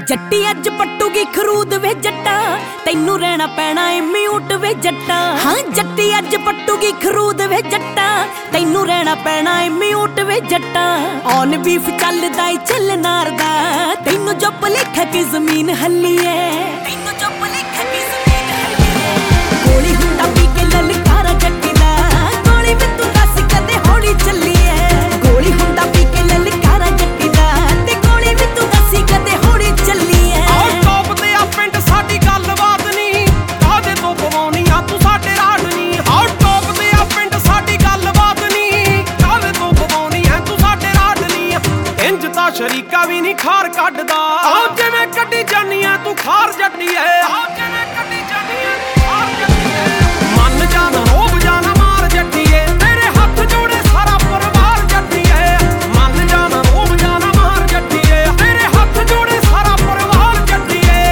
जट्टी अज पट्टूगी खरूद वे जट्टा, तैनू रहना पैना ए म्यूट वे जट्टा। हाँ जट्टी अज पट्टूगी खरूद वे जट्टा, तैनू रहना पैना ए म्यूट वे जट्टा। ऑन बीफ चलदा ए चल नार दा, तैनू जो भुलेखा की जमीन हल्ली है, तैनू जो भुलेखा की जमीन हल्ली है। गोली हुंदा पी के ललकारा जट्टी दा, गोली वे तू दस कदे हौली चली है। गोली हुंदा पी के ललकारा जट्टी दा, ते गोली वे तू दसी कदे हौली चली है। और टॉप ते आ पिंड साडी गलबात नहीं, कादे तो पवाउणी आ तू साडे राड नहीं। और टॉप ते आ पिंड साडी गलबात नहीं, कादे तो पवाउणी आ तू साडे राड नहीं। इंज ता शरीका भी नहीं खार कड्डदा, आ जिवें कड्डी जानी आ तू खार जट्टी है। आ जिवें कड्डी जानी आ तू खार जट्टी है। मन जाना रोब जाना मार जट्टी है, तेरे हथ जोड़े सारा परिवार जट्टी है। मन जाना रोब जाना मार जट्टी है, तेरे हथ जोड़े सारा परिवार जट्टी है।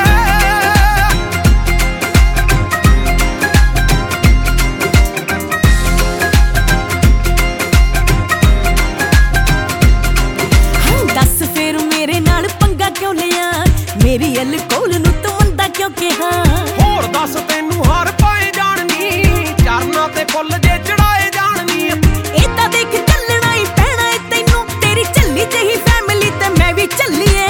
हाँ दस फिर मेरे नाल पंगा क्यों लिया, मेरी अलकोल नू तू मंदा क्यों कहा। होर दस तैनू हार पाए जाणनी, चरना ते फुੱਲ जे चढ़ाए जाणनी। ਇਹ ਤਾਂ ਦੇਖ ਚੱਲਣਾ ਹੀ ਪੈਣਾ ਏ ਤੈਨੂੰ, ਤੇਰੀ ਚੱਲੀ ਜਹੀ ਫੈਮਿਲੀ ਤੇ ਮੈਂ ਵੀ ਚੱਲੀਏ।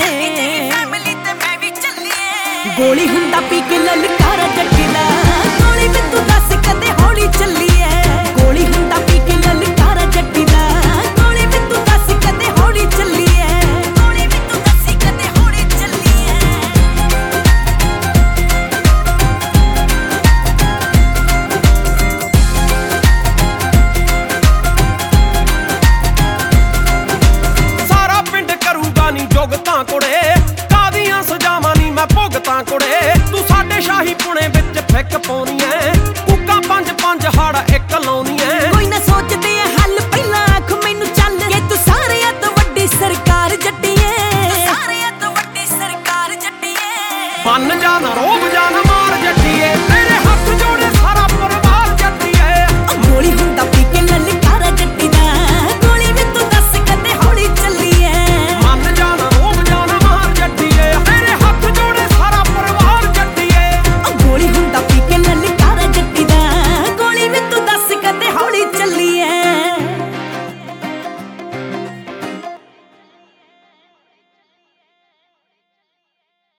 ਗੋਲੀ ਹੁੰਦਾ ਪੀ ਕੇ ਲਲਕਾਰਾ ਜੱਟੀ ਦਾ, ਗੋਲੀ ਵੀ ਤੂੰ ਦੱਸ ਕਦੇ ਹੌਲੀ ਚੱਲੀਏ। ਗੋਲੀ ਹੁੰਦਾ ਪੀ ਕੇ ਲਲਕਾਰਾ ਜੱਟੀ ਦਾ, ਗੋਲੀ ਵੀ ਤੂੰ ਦੱਸ ਕਦੇ ਹੌਲੀ ਚੱਲੀਏ। ਗੋਲੀ ਵੀ ਤੂੰ ਦੱਸ ਕਦੇ ਹੌਲੀ ਚੱਲੀਏ। ਸਾਰਾ ਪਿੰਡ ਕਰੂਗਾ ਨੀ ਜੁਗਤਾਂ ਕੁੜੇ, ਕਾਦੀਆਂ ਸਜ਼ਾਵਾਂ ਨੀ ਮੈਂ ਭੁਗਤਾਂ ਕੁੜੇ। ਤੂੰ ਸਾਡੇ ਸ਼ਾਹੀ ਪੁਣੇ ਵਿੱਚ ਫਿੱਕ ਪਾਉਣੀ ਐ, ਕੂਕਾਂ ਪੰਜ ਪੰਜ ਹੜ ਇੱਕ ਲਾਉਣੀ ਐ। ਕੋਈ ਨਾ ਸੋਚਦੇ ਆ ਹੱਲ, ਪਹਿਲਾਂ ਆਖ ਮੈਨੂੰ ਚੱਲ ਕਿ ਤੂੰ ਸਾਰਿਆਂ ਤੋਂ ਵੱਡੀ ਸਰਕਾਰ ਜੱਟੀ ਏ। ਸਾਰਿਆਂ ਤੋਂ ਵੱਡੀ ਸਰਕਾਰ ਜੱਟੀ ਏ। ਮੰਨ ਜਾਣਾ ਰੋਬ ਜਾਣਾ